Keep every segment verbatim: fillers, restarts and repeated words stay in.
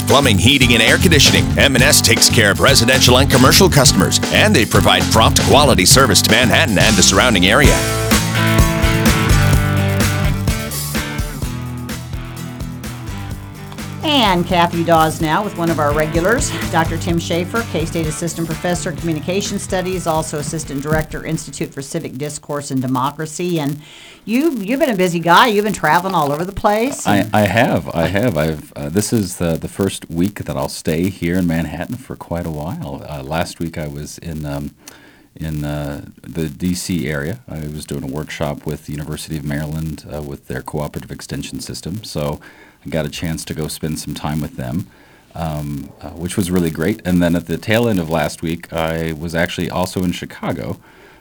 Plumbing, Heating, and Air Conditioning. M and S takes care of residential and commercial customers, and they provide prompt quality service to Manhattan and the surrounding area. And Kathy Dawes now with one of our regulars, Doctor Tim Schaefer, K-State Assistant Professor, Communication Studies, also Assistant Director, Institute for Civic Discourse and Democracy. And you, you've been a busy guy. You've been traveling all over the place. I, I have. I have. I've. Uh, this is the, the first week that I'll stay here in Manhattan for quite a while. Uh, last week I was in um, in uh, the D C area. I was doing a workshop with the University of Maryland uh, with their cooperative extension system. So I got a chance to go spend some time with them, um, uh, which was really great. And then at the tail end of last week, I was actually also in Chicago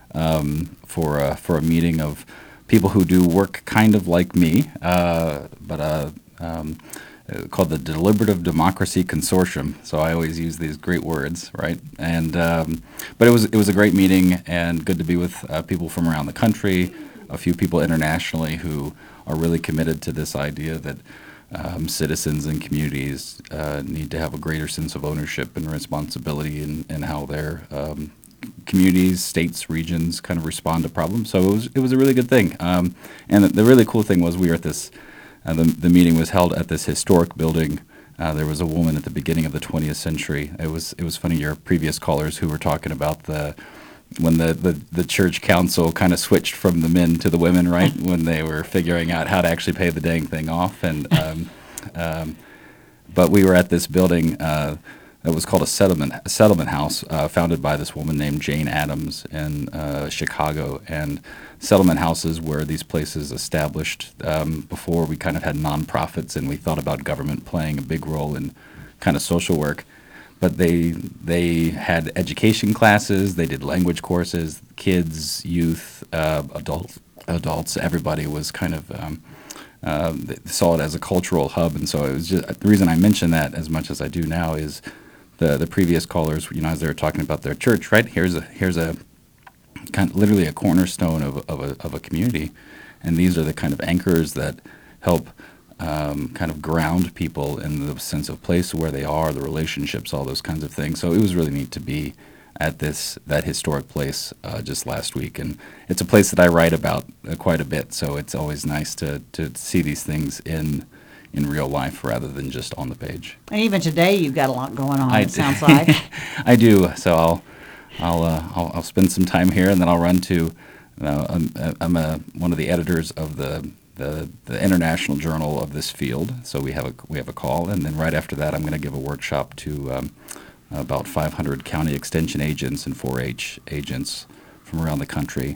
um, for a, for a meeting of people who do work kind of like me, uh, but uh, um, called the Deliberative Democracy Consortium. So I always use these great words, right? And um, but it was it was a great meeting and good to be with uh, people from around the country, a few people internationally who are really committed to this idea that Um, citizens and communities uh, need to have a greater sense of ownership and responsibility in, in how their um, communities, states, regions kind of respond to problems. So it was it was a really good thing. Um, and the, the really cool thing was we were at this, uh, the, the meeting was held at this historic building. Uh, there was a woman at the beginning of the twentieth century. It was it was funny, your previous callers who were talking about the when the, the, the church council kind of switched from the men to the women, right? When they were figuring out how to actually pay the dang thing off. And um, um, but we were at this building uh, that was called a settlement a settlement house, uh, founded by this woman named Jane Addams in uh, Chicago. And settlement houses were these places established um, before we kind of had nonprofits and we thought about government playing a big role in kind of social work. But they they had education classes, they did language courses, kids, youth, uh, adults, adults. Everybody was kind of um, uh, they saw it as a cultural hub, and so it was just the reason I mention that as much as I do now is the the previous callers, you know, as they were talking about their church, right? Here's a here's a kind of literally a cornerstone of of a of a community, and these are the kind of anchors that help. Um, kind of ground people in the sense of place where they are, the relationships, all those kinds of things. So it was really neat to be at this that historic place uh, just last week, and it's a place that I write about uh, quite a bit. So it's always nice to to see these things in in real life rather than just on the page. And even today, you've got a lot going on. I it sounds like. I do. So I'll I'll, uh, I'll I'll spend some time here, and then I'll run to. Uh, I'm I'm a, one of the editors of the. The, the international journal of this field. So we have a we have a call, and then right after that, I'm going to give a workshop to um, about five hundred county extension agents and four H agents from around the country,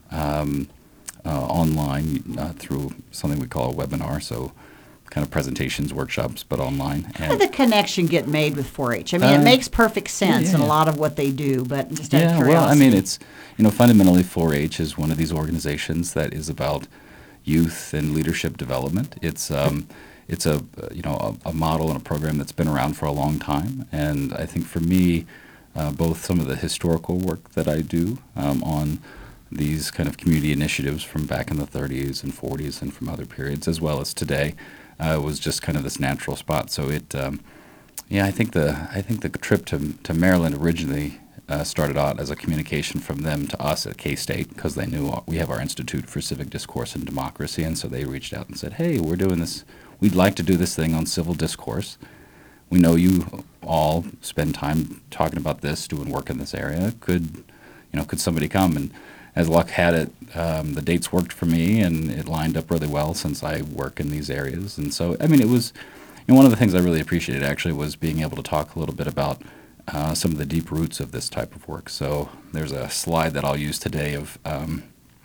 um, uh, online uh, through something we call a webinar. So kind of presentations, workshops, but online. And how did the connection get made with four H? I mean, uh, it makes perfect sense yeah. in a lot of what they do, but just out yeah, of curiosity. well, I mean, it's you know fundamentally four H is one of these organizations that is about youth and leadership development. It's um, it's a you know a, a model and a program that's been around for a long time, and I think for me, uh, both some of the historical work that I do um, on these kind of community initiatives from back in the thirties and forties and from other periods, as well as today, uh, was just kind of this natural spot. So it, um, yeah, I think the I think the trip to to Maryland originally. Uh, started out as a communication from them to us at K-State because they knew we have our Institute for Civic Discourse and Democracy, and so they reached out and said, hey, we're doing this, we'd like to do this thing on civil discourse. We know you all spend time talking about this, doing work in this area. Could, you know, could somebody come? And as luck had it, um, the dates worked for me, and it lined up really well since I work in these areas. And so, I mean, it was, you know, one of the things I really appreciated actually was being able to talk a little bit about Uh, some of the deep roots of this type of work. So there's a slide that I'll use today of um,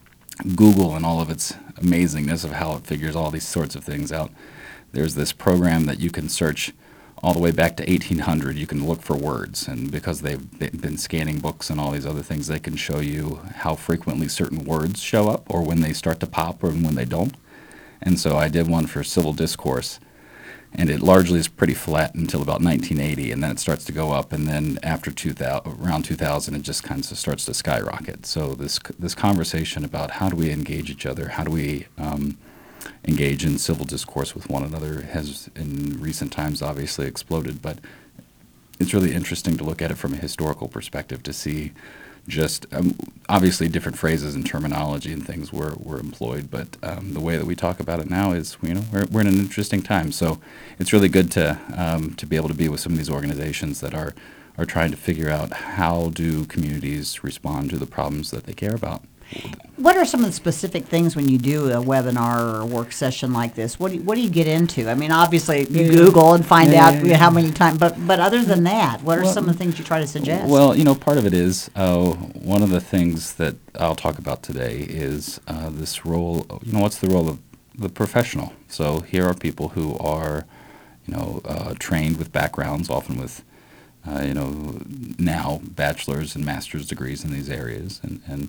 Google and all of its amazingness of how it figures all these sorts of things out. There's this program that you can search all the way back to eighteen hundred. You can look for words, and because they've been scanning books and all these other things, they can show you how frequently certain words show up or when they start to pop or when they don't. And so I did one for civil discourse. And it largely is pretty flat until about nineteen eighty, and then it starts to go up, and then after two thousand, around two thousand, it just kind of starts to skyrocket. So this this conversation about how do we engage each other, how do we um, engage in civil discourse with one another has in recent times obviously exploded, but it's really interesting to look at it from a historical perspective to see just um, obviously different phrases and terminology and things were, were employed, but um, the way that we talk about it now is, you know, we're, we're in an interesting time. So it's really good to um, to be able to be with some of these organizations that are are trying to figure out how do communities respond to the problems that they care about. What are some of the specific things when you do a webinar or a work session like this? What do you, what do you get into? I mean, obviously you Yeah. Google and find Yeah, out yeah, yeah. how many times, but but other than that, what are Well, some of the things you try to suggest? Well, you know, part of it is uh, one of the things that I'll talk about today is uh, this role. You know, what's the role of the professional? So here are people who are, you know, uh, trained with backgrounds, often with, uh, you know, now bachelor's and master's degrees in these areas, and and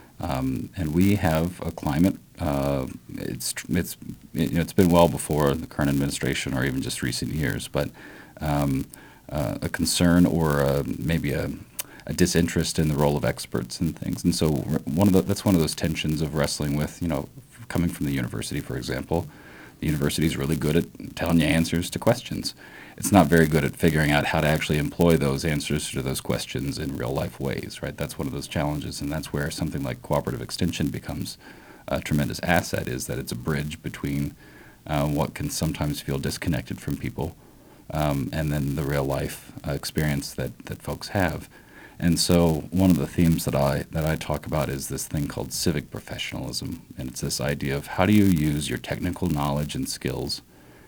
um, and we have a climate. Uh, it's it's you know, it's been well before the current administration or even just recent years, but. Um, Uh, a concern or uh, maybe a, a disinterest in the role of experts and things, and so one of the, that's one of those tensions of wrestling with, you know, coming from the university, for example. The university is really good at telling you answers to questions. It's not very good at figuring out how to actually employ those answers to those questions in real life ways, right? That's one of those challenges, and that's where something like cooperative extension becomes a tremendous asset, is that it's a bridge between uh, what can sometimes feel disconnected from people Um, and then the real life uh, experience that, that folks have. And so one of the themes that I that I talk about is this thing called civic professionalism, and it's this idea of how do you use your technical knowledge and skills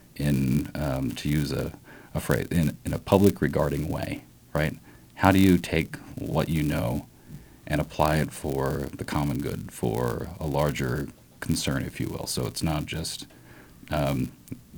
in um, to use a, a phrase in, in a public regarding way, right? How do you take what you know and apply it for the common good, for a larger concern, if you will? So it's not just um,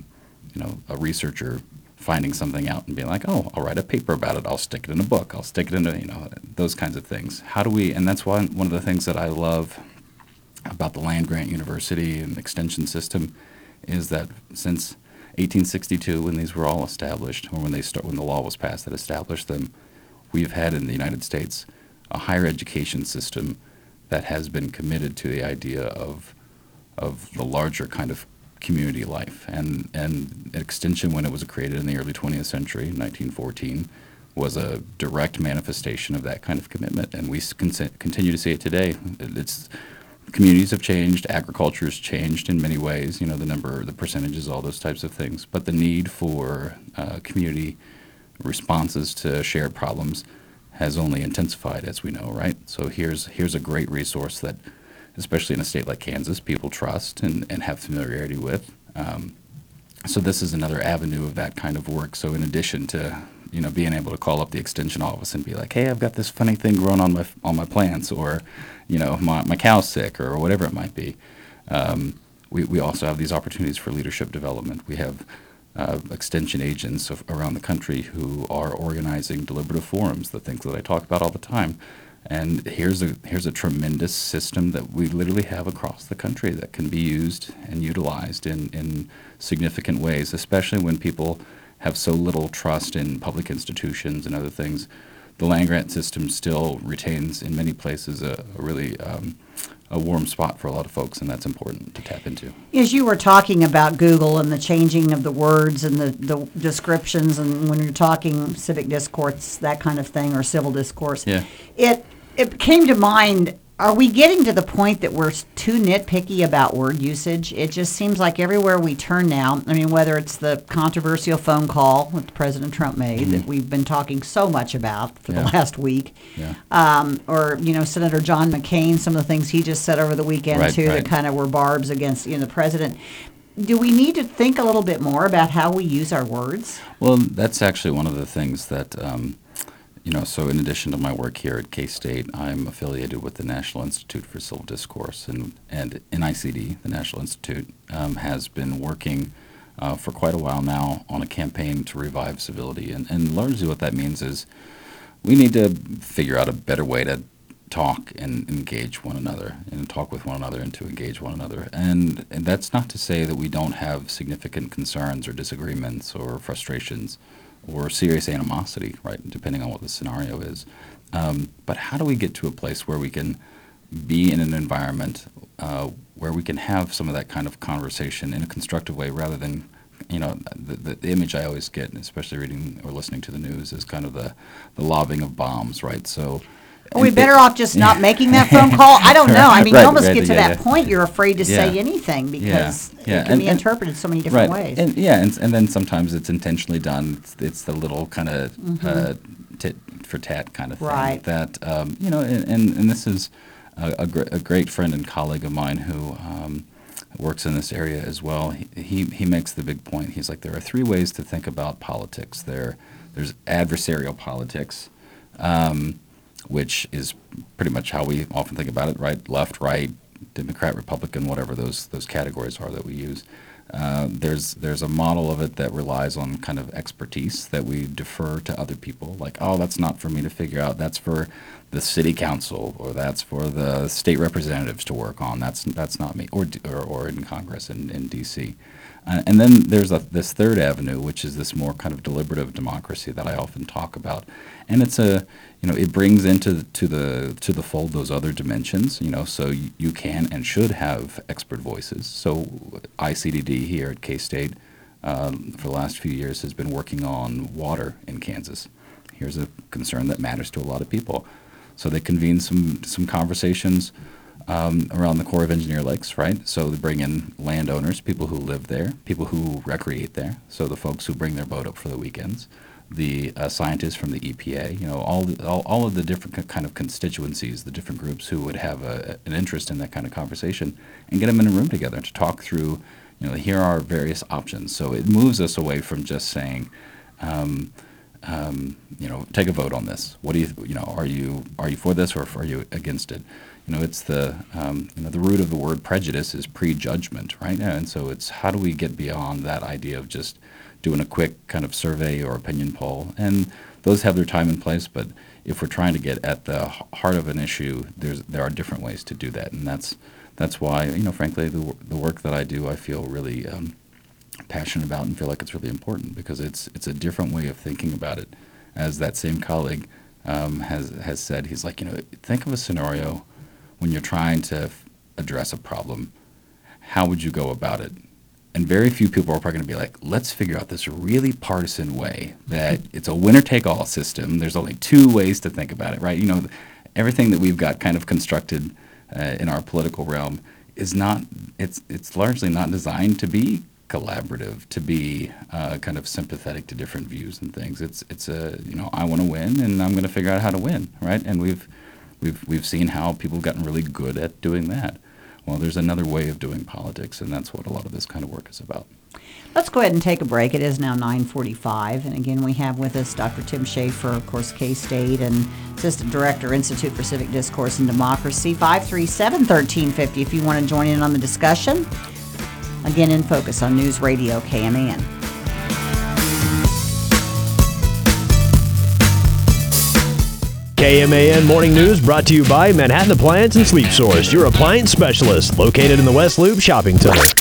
you know, a researcher finding something out and being like, oh, I'll write a paper about it. I'll stick it in a book. I'll stick it into, you know, those kinds of things. How do we, and that's one, one of the things that I love about the land-grant university and extension system is that since eighteen sixty-two, when these were all established, or when they start, when the law was passed that established them, we've had in the United States a higher education system that has been committed to the idea of, of the larger kind of community life, and and extension, when it was created in the early twentieth century, nineteen fourteen, was a direct manifestation of that kind of commitment, and we s- con- continue to see it today. It's communities have changed, agriculture has changed in many ways. You know, the number, the percentages, all those types of things. But the need for uh, community responses to shared problems has only intensified, as we know, right? So here's here's a great resource that, especially in a state like Kansas, people trust and, and have familiarity with. Um, so this is another avenue of that kind of work. So in addition to, you know, being able to call up the extension office and be like, hey, I've got this funny thing growing on my on my plants, or, you know, my, my cow's sick, or whatever it might be, um, we, we also have these opportunities for leadership development. We have uh, extension agents of, around the country who are organizing deliberative forums, the things that I talk about all the time. And here's a here's a tremendous system that we literally have across the country that can be used and utilized in, in significant ways, especially when people have so little trust in public institutions and other things. The land-grant system still retains, in many places, a, a really um, a warm spot for a lot of folks, and that's important to tap into. As you were talking about Google and the changing of the words and the, the descriptions, and when you're talking civic discourse, that kind of thing, or civil discourse, Yeah. it it came to mind, are we getting to the point that we're too nitpicky about word usage? It just seems like everywhere we turn now, I mean, whether it's the controversial phone call that President Trump made mm-hmm. that we've been talking so much about for Yeah. the last week, Yeah. um, or, you know, Senator John McCain, some of the things he just said over the weekend, Right, too, right. that kind of were barbs against, you know, the president. Do we need to think a little bit more about how we use our words? Well, that's actually one of the things that, um, you know, so in addition to my work here at K-State, I'm affiliated with the National Institute for Civil Discourse, and, and N I C D, the National Institute, um, has been working uh, for quite a while now on a campaign to revive civility. And, and largely what that means is we need to figure out a better way to talk and engage one another, and talk with one another and to engage one another. And, and that's not to say that we don't have significant concerns or disagreements or frustrations or serious animosity, right, depending on what the scenario is. Um, but how do we get to a place where we can be in an environment uh, where we can have some of that kind of conversation in a constructive way rather than, you know, the, the, the image I always get, especially reading or listening to the news, is kind of the, the lobbing of bombs, right? So Are we better off just not making that phone call? I don't know. I mean, Right, you almost right, get to yeah, that yeah. point you're afraid to say Yeah. anything because Yeah, yeah. it can And- be and- interpreted so many different ways. And, yeah, and, and then sometimes it's intentionally done. It's, it's the little kind of uh, tit for tat kind of thing. Right. That, um, you know, and, and, and this is a, a, gr- a great friend and colleague of mine who um, works in this area as well. He, he, he makes the big point. He's like, there are three ways to think about politics. There, there's adversarial politics, um, which is pretty much how we often think about it, right? Left, right, Democrat, Republican, whatever those those categories are that we use. Uh, there's there's a model of it that relies on kind of expertise that we defer to other people. Like, oh, that's not for me to figure out. That's for the city council, or that's for the state representatives to work on. That's that's not me, or or, or in Congress in, in D C. Uh, and then there's a, this third avenue, which is this more kind of deliberative democracy that I often talk about, and it's a you know it brings into the, to the to the fold those other dimensions. You know, so you, you can and should have expert voices. So I C D D here at K-State um, for the last few years has been working on water in Kansas. Here's a concern that matters to a lot of people. So they convene some some conversations um, around the Corps of Engineer Lakes, right? So they bring in landowners, people who live there, people who recreate there. So the folks who bring their boat up for the weekends, the uh, scientists from the E P A, you know, all, the, all all of the different k- kind of constituencies, the different groups who would have a, an interest in that kind of conversation, and get them in a room together to talk through. You know, here are various options. So it moves us away from just saying. Um, Um, you know, take a vote on this. What do you, you know, are you are you for this or are you against it? You know, it's the um, you know the root of the word prejudice is prejudgment, right? And so it's how do we get beyond that idea of just doing a quick kind of survey or opinion poll? And those have their time and place, but if we're trying to get at the h- heart of an issue, there's there are different ways to do that, and that's that's why you know, frankly, the w- the work that I do, I feel really. Um, passionate about and feel like it's really important because it's it's a different way of thinking about it. As that same colleague um, has has said, he's like, you know, think of a scenario when you're trying to f- address a problem. How would you go about it? And very few people are probably going to be like, let's figure out this really partisan way that it's a winner-take-all system. There's only two ways to think about it, right? You know, everything that we've got kind of constructed uh, in our political realm is not. It's it's largely not designed to be collaborative, to be uh, kind of sympathetic to different views and things. It's it's a you know I want to win and I'm going to figure out how to win, right? And we've we've we've seen how people have gotten really good at doing that. Well, there's another way of doing politics, and that's what a lot of this kind of work is about. Let's go ahead and take a break. It is now nine forty-five, and again, we have with us Doctor Tim Schaefer, of course, K-State, and Assistant Director, Institute for Civic Discourse and Democracy. five three seven, one three five zero if you want to join in on the discussion. Again, in focus on News Radio K M A N. K M A N Morning News brought to you by Manhattan Appliance and Sleep Source, your appliance specialist, located in the West Loop Shopping Center.